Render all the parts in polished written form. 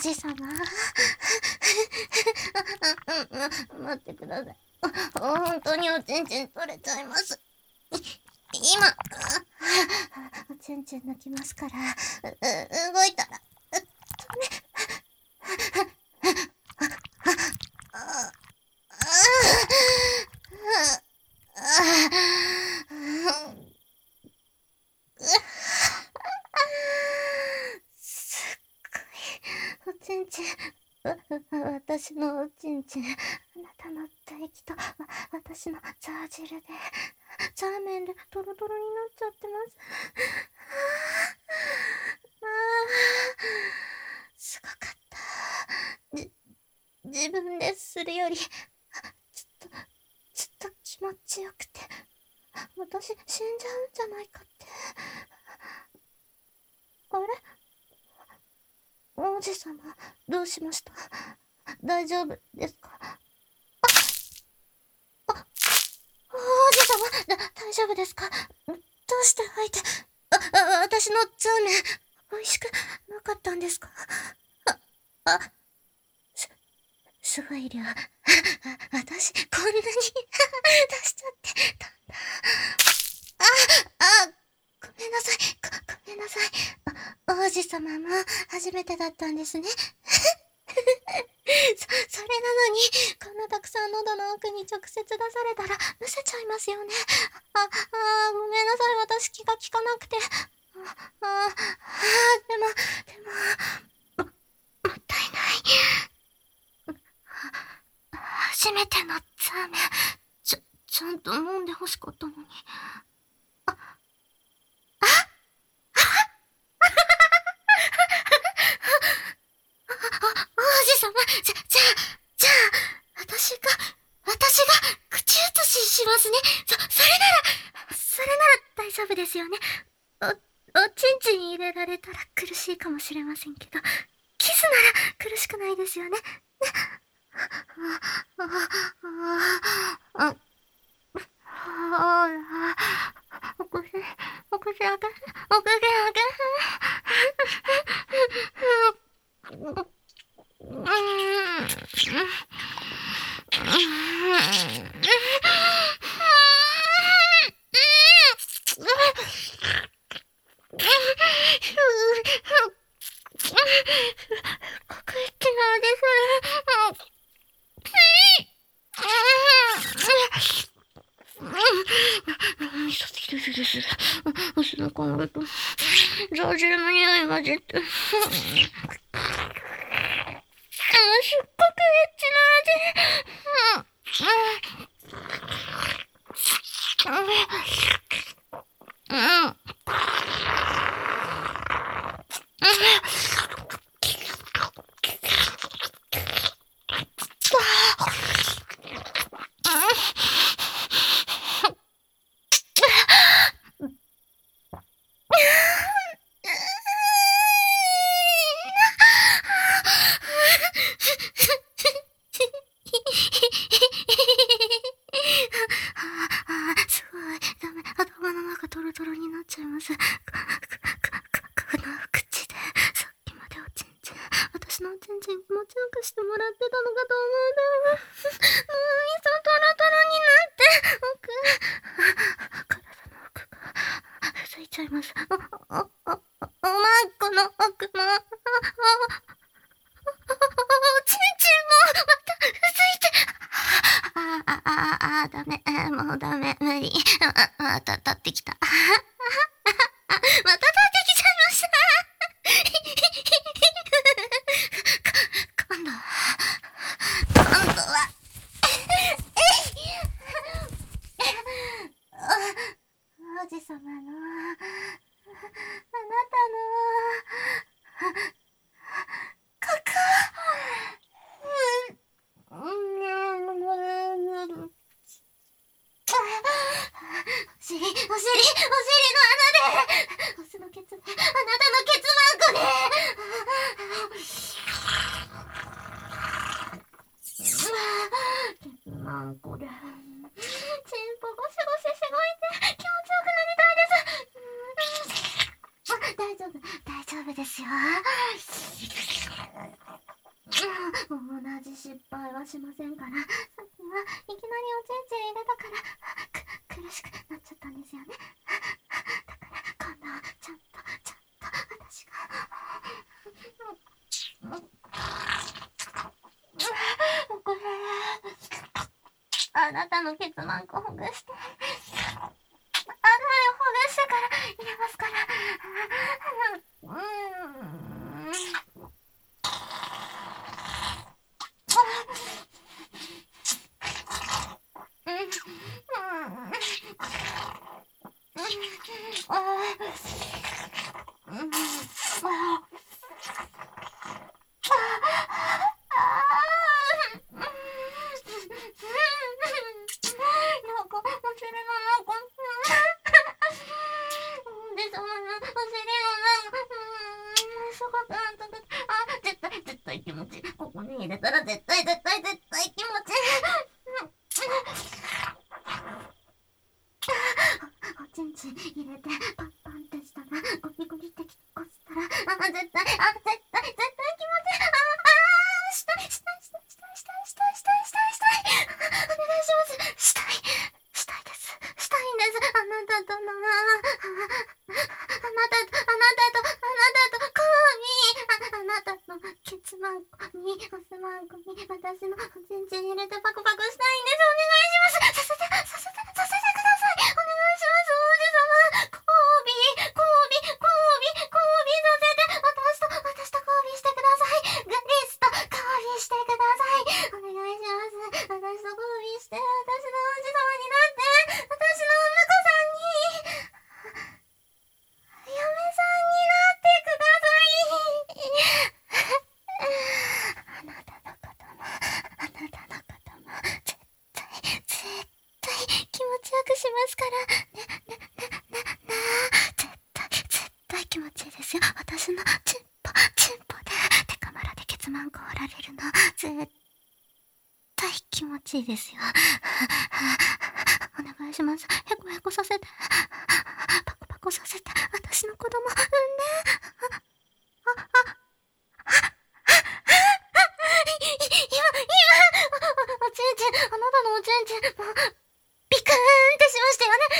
じさま。待ってください。本当におちんちん取れちゃいます。今、おちんちん抜きますから、動いたら、すっごい、おちんちん、私のおちんちん、あなたの唾液と、私のチャー汁で、チャーメンでトロトロになっちゃってます。すごかった。自分でするより、ちょっと気持ちよくて、私死んじゃうんじゃないかって。あれ？王子様、どうしました？大丈夫ですか？王子様、大丈夫ですか？どうして私のザーメン、美味しくなかったんですか？すごい量。私、こんなに出しちゃってたんだ。ごめんなさい。ごめんなさい。王子様も初めてだったんですね。それなのに、こんなたくさん喉の奥に直接出されたら、むせちゃいますよね。ごめんなさい。私気が利かなくて。でも、もったいない。初めてのザーメン、ちゃんと飲んで欲しかったのに。王子様、じゃあ、私が、口移ししますね。それなら大丈夫ですよね。おちんちん入れられたら苦しいかもしれませんけど、キスなら苦しくないですよね。お口開け。足のこのとジョージの匂いが出てすっごくエッチな味。すごい、ダメ。頭の中トロトロになっちゃいます。この口で、さっきまでおちんちん、私のおちんちん気持ちよくしてもらってたのかと思うと、味噌トロトロになって、体の奥が、ついちゃいます。おまんこの奥も、おちんちんも、また、ついて、ダメ、もうダメ、無理。また立ってきた。また立ってきちゃいました。今度は、王子様の、あなたの、ここ、お尻の穴で、オスのケツ、あなたのケツマンコで、ケツマンコで、チンポゴシゴシしごいて、気持ちよくなりたいです。大丈夫ですよ。 じ失敗はしませんから。さっきはいきなりおちんちん入れたから、苦しくなっちゃったんですよね。だから今度はちゃんと私がこれあなたのケツマンコほぐして、ほぐしてから入れますから。絶対気持ちいい。ここに入れたら絶対気持ちいい。おちんちん入れてパンパンってしたらゴキゴキってこしたら絶対気持ちいい。したい。お願いします。したいです。したいんです。あなたとケツマンコにおスマンコに私のおちんちん入れてパクパクしたいんです。お願いします。させてください。お願いします。王子様。交尾させて。私と交尾してください。グリスと交尾してください。お願いします。私と交尾して、私の王子様になって、私の婿さんに、嫁さんになってください。あなたのことも絶対気持ちよくしますからね。絶対気持ちいいですよ。私のチンポでデカマラでケツマンコ折られるの絶対気持ちいいですよ。お願いします。へこさせて、パコさせて、私の子供産んで。おちんちん、あなたのおちんちん、もうビクーンってしましたよね。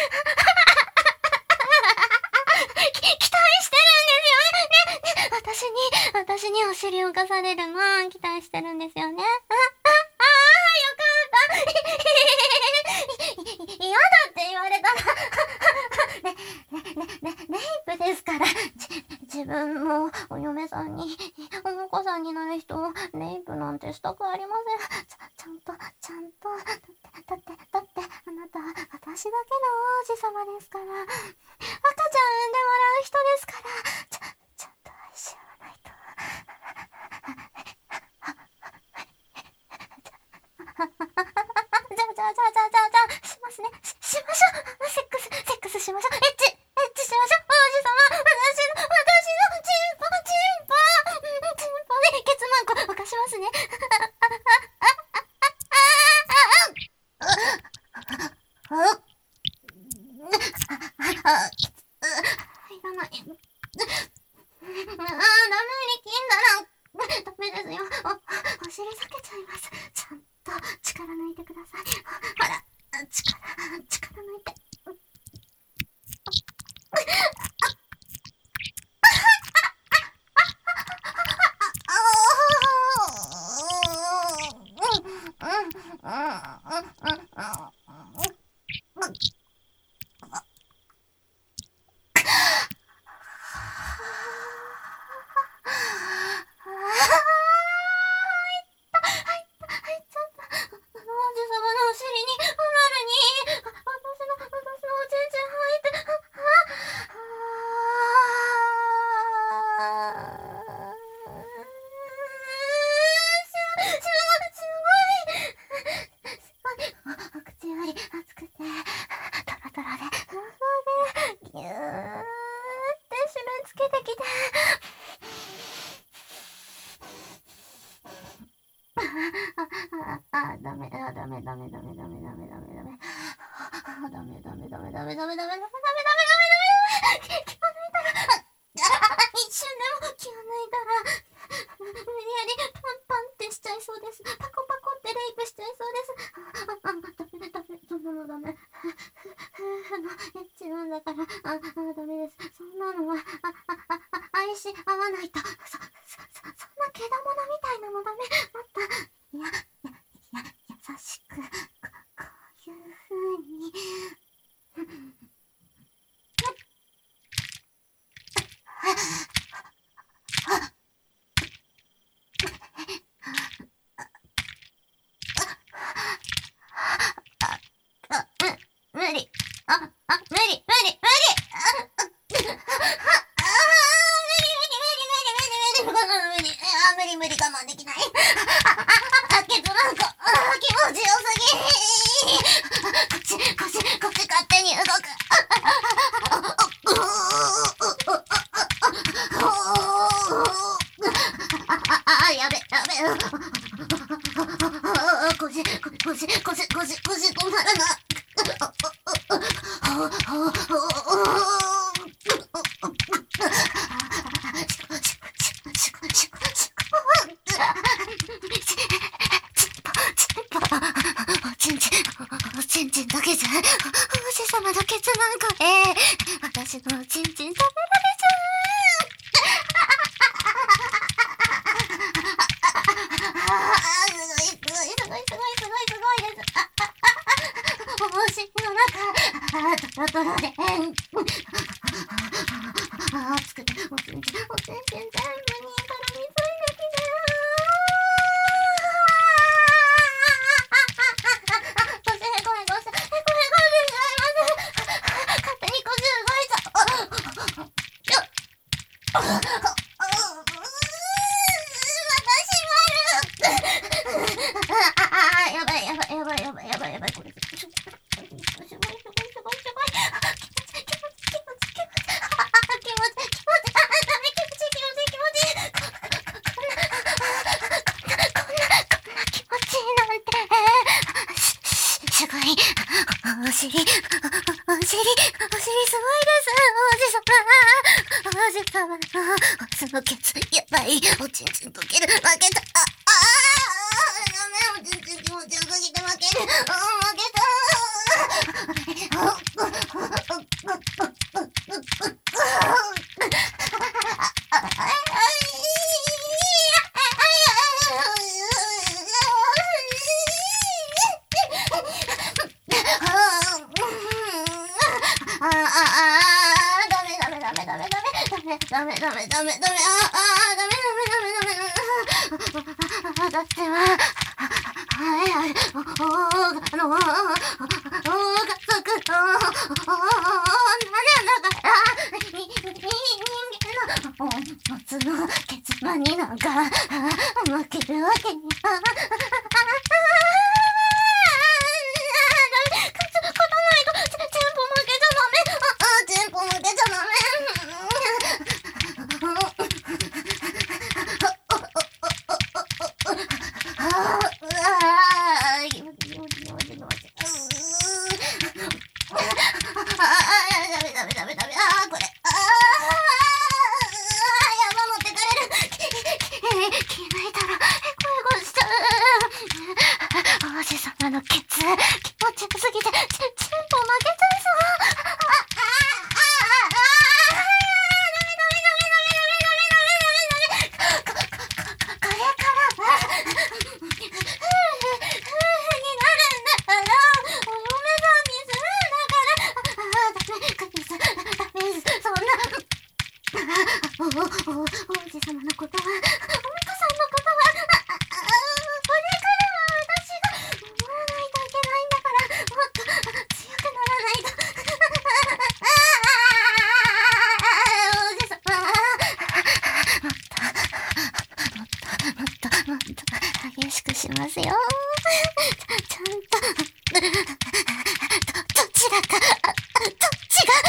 期待してるんですよね。私にお尻を浮かされるの期待してるんですよね。よかった。嫌だって言われたらレイプですから。自分もお嫁さんにお婿さんになる人をレイプなんてしたくありません。ちゃんとだってあなた私だけの王子様ですから、赤ちゃん産んでもらう人ですから、ちゃんと愛し合わないと。じゃあしますね。しましょう。セックスしましょう。エッチしましょう。王子様、私のチンポでケツマンコ浮かしますね。入らない。ダメですよ。お尻裂けちゃいます。ちゃんと力抜いてください。ほら、力抜いて。一瞬でも気を抜いたら無理やりパンパンってしちゃいそうです。パコパコってレイプしちゃいそうです。ダメ、そんなのダメ。夫婦のエッチなんだから、ダメです。そんなのは、愛し合わないと。そんなけだものみたいなのダメ。もっと、優しく、こういう風に。無理。無理。無理、我慢できない。ケツなんか、気持ちよすぎ。こっち勝手に動く。やべ。腰止まらな。おちんちんだけじゃ、王子様のケツなんか、私のおちんちん食べられちゃう。すごいです。帽子の中、トロトロで、熱くて、おちんちん全部に絡みついてきて、やばい、これ。すごい。お尻すごいです。王子様のそのケツやばい。おちんちん溶ける。負けた。ダメ。おちんちん気持ちよすぎて負ける。負けた。ダメ。だっては、その結論になんか負けるわけには。激しくしますよ。ちゃんとどちらかどっちが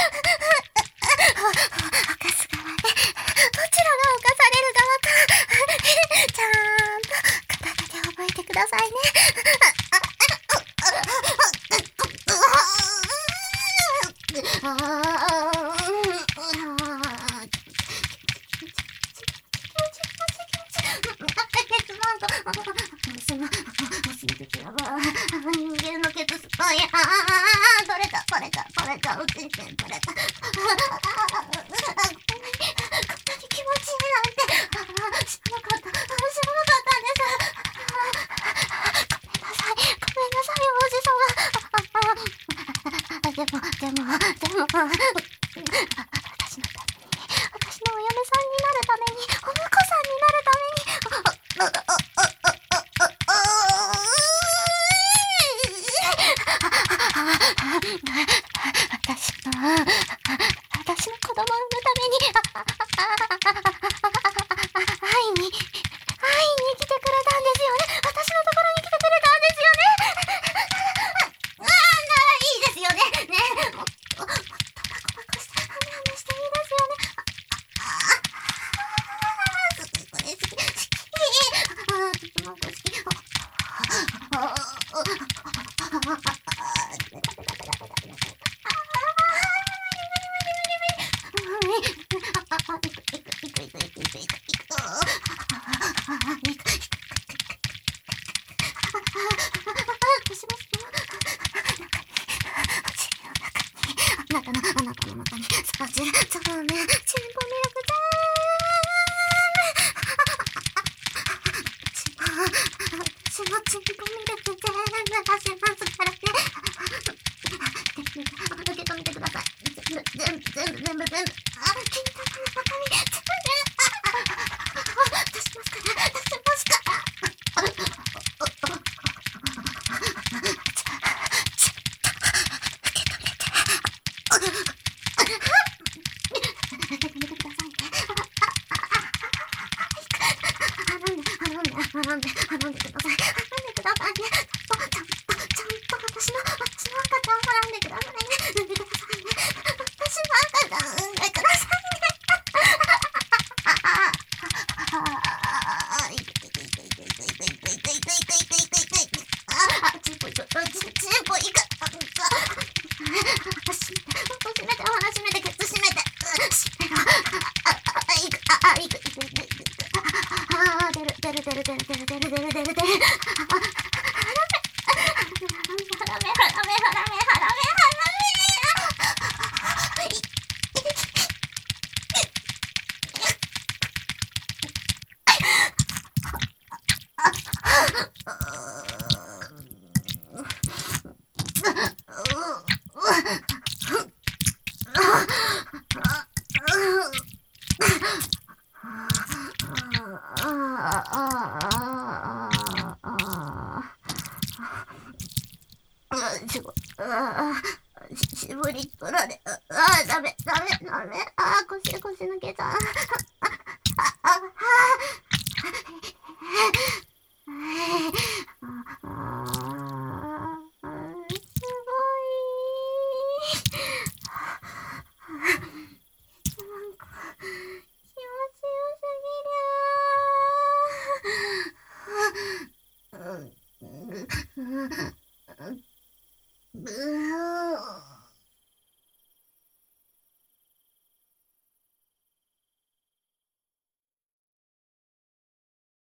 犯す側で、どちらが犯される側かちゃんと体で覚えてくださいね。す水滴やば人間のケツスパイ取れたおちんちん取れたこんなに気持ちいいなんて知らなかったんですごめんなさい王子様でも私のために私のお嫁さんになるためにお婿さんになるために私の子供を産むために会いに来てくれたんですよね。私のところに来てくれたんですよね。ならいいですよね。ねもっとバコバコしてハメしていいですよね。これ好きなんか好きあなたの中にそうめんチンポミルク私のチンポミルク全部出しますからね。受け止めてください。全部金玉の中身全部出しますから頼んでください。ちゃんと私の赤ちゃんを選んでくださいね。産んでくださいね。私の赤ちゃん産んでくださいね。チンポいか。閉めて、お花閉めて、ケツ閉めて。出る。絞り取られ、ダメ。腰抜けた。すごい。なんか気持ちよすぎる。